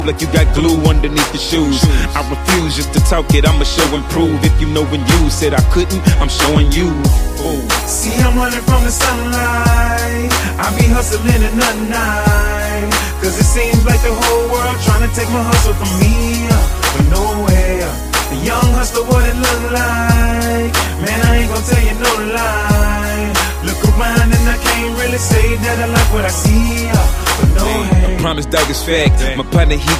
like you got glue underneath your shoes. I refuse just to talk it, I'ma show and prove. If you know when you said I couldn't, I'm showing you. See, I'm running from the sunlight. I be hustling at night, cause it seems like the whole world trying to take my hustle from me, but no way. The young hustler, what it look like? Man, I ain't gon' tell you no lie. Look around and I can't really say that I like what I see, but no way. I promise, dog, it's fact. My partner, he